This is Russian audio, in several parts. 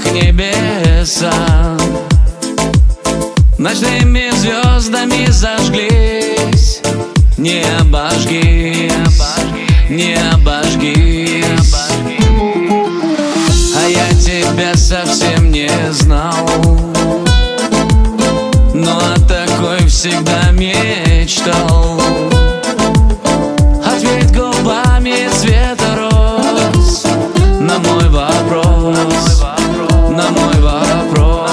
небеса ночными звездами зажглись. Не обожгись, не обожгись. А я тебя совсем не знал, но о такой всегда мечтал. Ответь губами цвета роз на мой вопрос, на мой вопрос.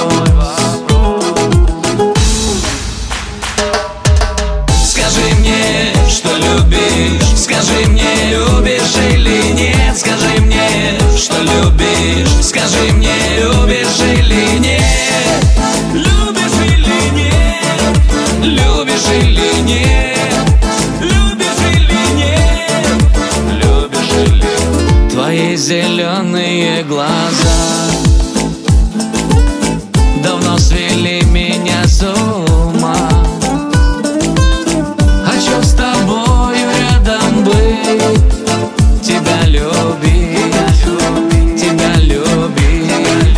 Скажи мне, что любишь, скажи мне, любишь или нет. Скажи мне, что любишь, скажи мне, любишь или нет. Любишь или нет, любишь или нет, любишь или нет, любишь или нет. Твои зеленые глаза давно свели меня с ума. Хочу с тобою рядом быть, тебя любить, тебя любить.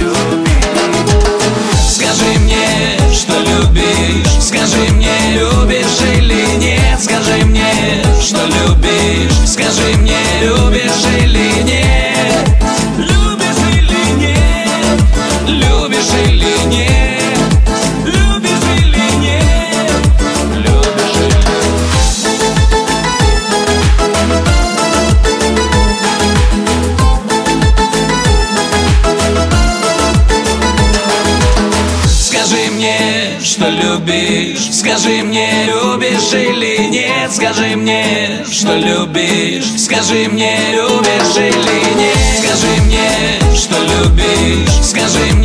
Скажи мне, что любишь, скажи мне, любишь или нет. Скажи мне, что любишь, скажи мне, любишь или нет. Любишь или нет, любишь или нет, любишь или нет, любишь или нет. Скажи мне, что любишь, скажи мне, любишь или нет. Скажи мне, что любишь, скажи мне, любишь или нет. Скажи мне, что любишь, скажи мне.